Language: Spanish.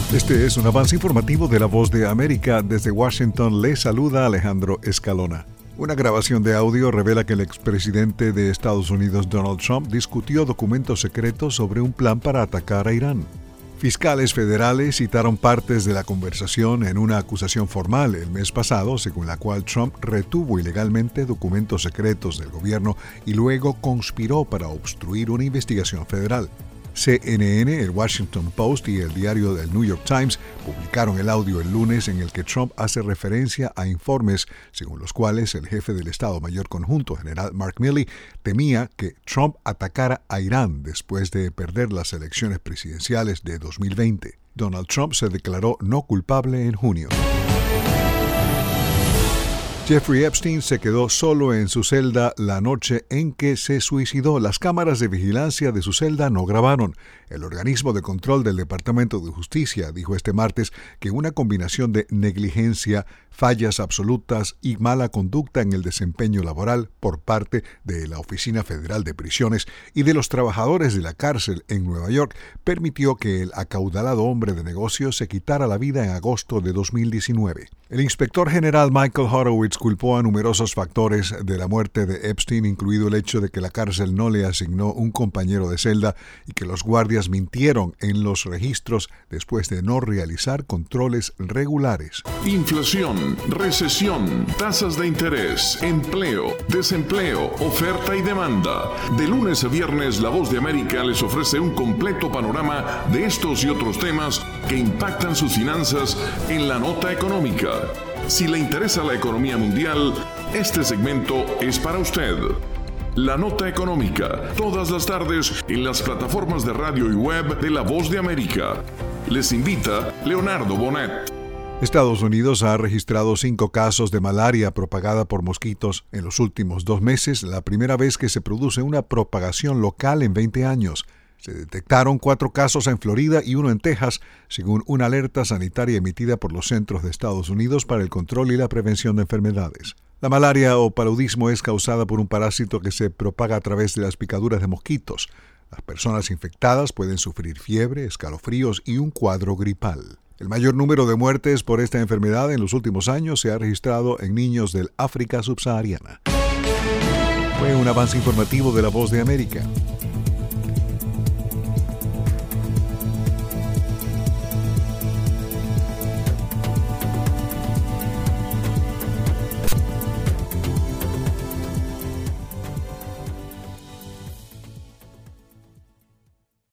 Este es un avance informativo de La Voz de América. Desde Washington le saluda Alejandro Escalona. Una grabación de audio revela que el expresidente de Estados Unidos, Donald Trump, discutió documentos secretos sobre un plan para atacar a Irán. Fiscales federales citaron partes de la conversación en una acusación formal el mes pasado, según la cual Trump retuvo ilegalmente documentos secretos del gobierno y luego conspiró para obstruir una investigación federal. CNN, el Washington Post y el diario del New York Times publicaron el audio el lunes en el que Trump hace referencia a informes según los cuales el jefe del Estado Mayor Conjunto, general Mark Milley, temía que Trump atacara a Irán después de perder las elecciones presidenciales de 2020. Donald Trump se declaró no culpable en junio. Jeffrey Epstein se quedó solo en su celda la noche en que se suicidó. Las cámaras de vigilancia de su celda no grabaron. El organismo de control del Departamento de Justicia dijo este martes que una combinación de negligencia, fallas absolutas y mala conducta en el desempeño laboral por parte de la Oficina Federal de Prisiones y de los trabajadores de la cárcel en Nueva York permitió que el acaudalado hombre de negocios se quitara la vida en agosto de 2019. El inspector general Michael Horowitz culpó a numerosos factores de la muerte de Epstein, incluido el hecho de que la cárcel no le asignó un compañero de celda y que los guardias mintieron en los registros después de no realizar controles regulares. Inflación, recesión, tasas de interés, empleo, desempleo, oferta y demanda. De lunes a viernes, La Voz de América les ofrece un completo panorama de estos y otros temas que impactan sus finanzas en la nota económica. Si le interesa la economía mundial, este segmento es para usted. La Nota Económica, todas las tardes en las plataformas de radio y web de La Voz de América. Les invita Leonardo Bonet. Estados Unidos ha registrado 5 casos de malaria propagada por mosquitos en los últimos 2 meses, la primera vez que se produce una propagación local en 20 años. Se detectaron 4 casos en Florida y 1 en Texas, según una alerta sanitaria emitida por los Centros de Estados Unidos para el Control y la Prevención de Enfermedades. La malaria o paludismo es causada por un parásito que se propaga a través de las picaduras de mosquitos. Las personas infectadas pueden sufrir fiebre, escalofríos y un cuadro gripal. El mayor número de muertes por esta enfermedad en los últimos años se ha registrado en niños del África subsahariana. Fue un avance informativo de La Voz de América.